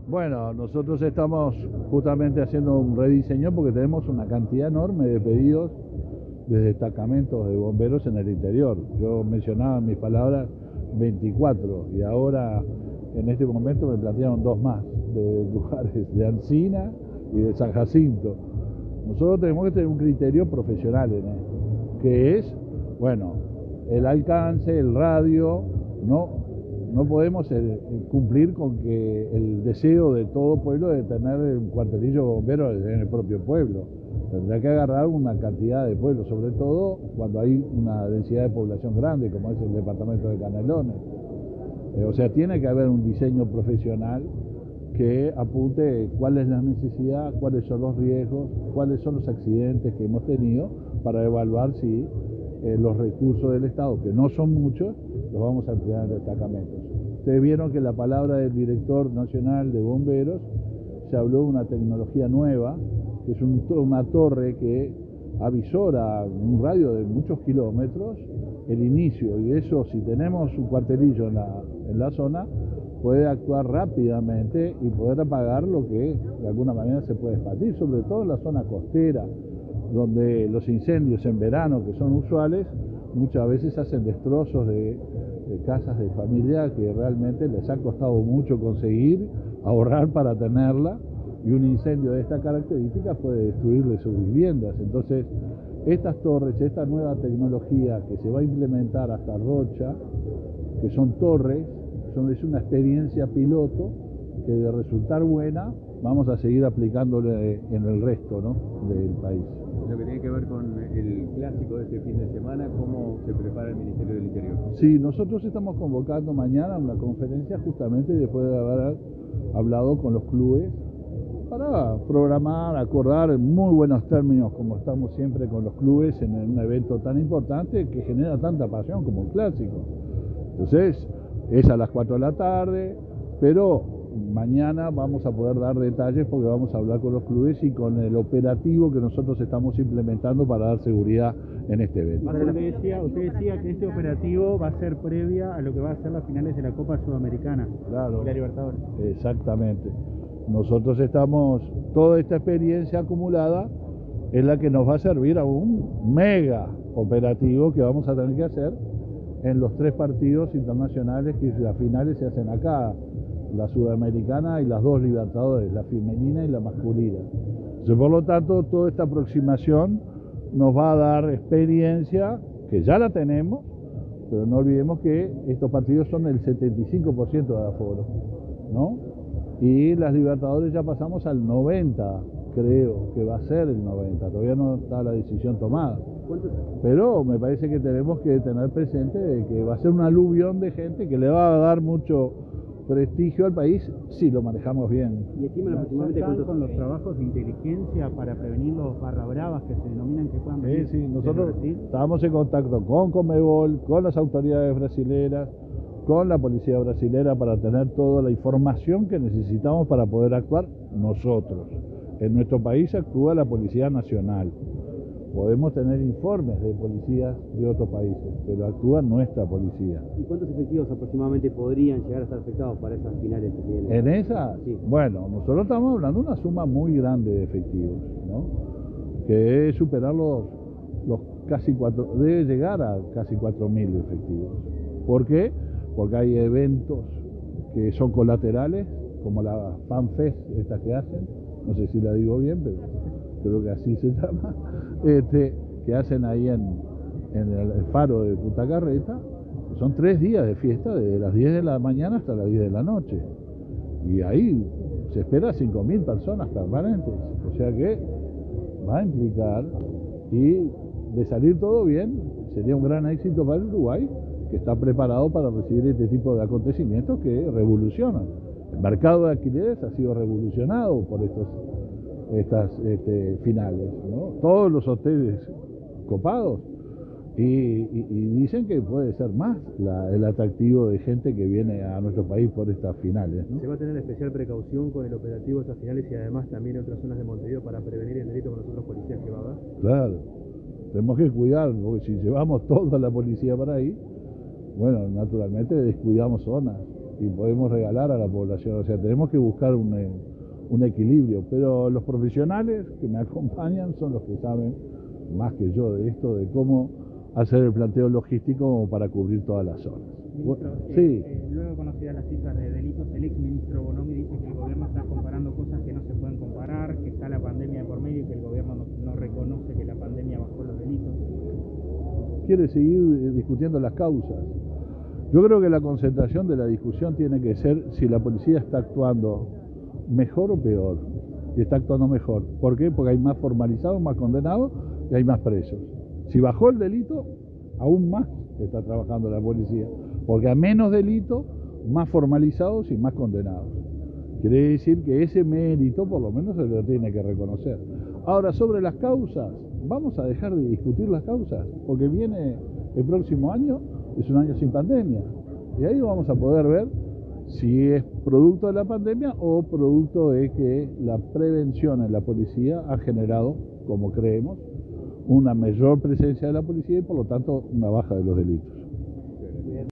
Bueno, nosotros estamos justamente haciendo un rediseño porque tenemos una cantidad enorme de pedidos de destacamentos de bomberos en el interior. Yo mencionaba en mis palabras 24 y ahora en este momento me plantearon 2 más, de lugares de Ancina y de San Jacinto. Nosotros tenemos que tener un criterio profesional en esto, que es, bueno, el alcance, el radio, no podemos cumplir con que el deseo de todo pueblo de tener un cuartelillo bombero en el propio pueblo. Tendrá que agarrar una cantidad de pueblos, sobre todo cuando hay una densidad de población grande, como es el departamento de Canelones. O sea, tiene que haber un diseño profesional que apunte cuál es la necesidad, cuáles son los riesgos, cuáles son los accidentes que hemos tenido, para evaluar si los recursos del Estado, que no son muchos, los vamos a emplear en destacamentos. Ustedes vieron que la palabra del director nacional de bomberos se habló de una tecnología nueva, que es una torre que avisora en un radio de muchos kilómetros el inicio, y eso, si tenemos un cuartelillo en la zona, puede actuar rápidamente y poder apagar lo que de alguna manera se puede expandir, sobre todo en la zona costera, donde los incendios en verano, que son usuales, muchas veces hacen destrozos de casas de familia que realmente les ha costado mucho conseguir, ahorrar para tenerla, y un incendio de esta característica puede destruirle sus viviendas. Entonces, estas torres, esta nueva tecnología que se va a implementar hasta Rocha, que son torres, es una experiencia piloto que, de resultar buena, vamos a seguir aplicándole en el resto, ¿no?, del país. Lo que tiene que ver con el clásico de este fin de semana, ¿cómo se prepara el Ministerio del Interior? Sí, nosotros estamos convocando mañana una conferencia justamente después de haber hablado con los clubes para programar, acordar en muy buenos términos, como estamos siempre con los clubes en un evento tan importante que genera tanta pasión como un clásico. Entonces, es a las 4 de la tarde, pero mañana vamos a poder dar detalles porque vamos a hablar con los clubes y con el operativo que nosotros estamos implementando para dar seguridad en este evento. Usted decía que este operativo va a ser previa a lo que va a ser las finales de la Copa Sudamericana. Claro. Y la Libertadores. Exactamente. Nosotros toda esta experiencia acumulada es la que nos va a servir a un mega operativo que vamos a tener que hacer en los 3 partidos internacionales, que las finales se hacen acá, la Sudamericana y las 2 Libertadores, la femenina y la masculina. Entonces, por lo tanto, toda esta aproximación nos va a dar experiencia, que ya la tenemos, pero no olvidemos que estos partidos son el 75% de aforo, ¿no? Y las Libertadores ya pasamos al 90%, creo que va a ser el 90%, todavía no está la decisión tomada. Pero me parece que tenemos que tener presente de que va a ser un aluvión de gente que le va a dar mucho prestigio al país si lo manejamos bien. ¿Y estiman aproximadamente cuánto con los trabajos de inteligencia para prevenir los barra bravas que se denominan, que puedan venir? Sí, nosotros estábamos en contacto con Conmebol, con las autoridades brasileras, con la policía brasilera, para tener toda la información que necesitamos para poder actuar nosotros. En nuestro país actúa la Policía Nacional. Podemos tener informes de policías de otros países, pero actúa nuestra policía. ¿Y cuántos efectivos aproximadamente podrían llegar a estar afectados para esas finales que vienen? ¿En esa? Sí. Bueno, nosotros estamos hablando de una suma muy grande de efectivos, ¿no?, que es superar los casi 4, debe llegar a casi 4.000 efectivos. ¿Por qué? Porque hay eventos que son colaterales, como la FanFest, estas que hacen, no sé si la digo bien, pero creo que así se llama, que hacen ahí en el faro de Punta Carreta. Son 3 días de fiesta, desde las 10 de la mañana hasta las 10 de la noche. Y ahí se espera 5.000 personas permanentes. O sea que va a implicar, y de salir todo bien, sería un gran éxito para el Uruguay, que está preparado para recibir este tipo de acontecimientos que revolucionan. El mercado de alquileres ha sido revolucionado por estas finales, ¿no? Todos los hoteles copados, y dicen que puede ser más el atractivo de gente que viene a nuestro país por estas finales, ¿no? Se va a tener especial precaución con el operativo de estas finales y además también en otras zonas de Montevideo para prevenir el delito con los otros policías que va a haber. Claro, tenemos que cuidar, porque si llevamos toda la policía para ahí, bueno, naturalmente descuidamos zonas. y podemos regalar a la población. O sea, tenemos que buscar un equilibrio, pero los profesionales que me acompañan son los que saben más que yo de esto, de cómo hacer el planteo logístico para cubrir todas las zonas. Ministro, Sí. Luego conocidas las cifras de delitos, el exministro Bonomi dice que el gobierno está comparando cosas que no se pueden comparar, que está la pandemia de por medio y que el gobierno no reconoce que la pandemia bajó los delitos. Quiere seguir discutiendo las causas. Yo creo que la concentración de la discusión tiene que ser si la policía está actuando mejor o peor. Y está actuando mejor. ¿Por qué? Porque hay más formalizados, más condenados y hay más presos. Si bajó el delito, aún más está trabajando la policía. Porque a menos delito, más formalizados y más condenados. Quiere decir que ese mérito por lo menos se lo tiene que reconocer. Ahora, sobre las causas, vamos a dejar de discutir las causas, porque viene el próximo año, es un año sin pandemia, y ahí vamos a poder ver si es producto de la pandemia o producto de que la prevención en la policía ha generado, como creemos, una mayor presencia de la policía y por lo tanto una baja de los delitos.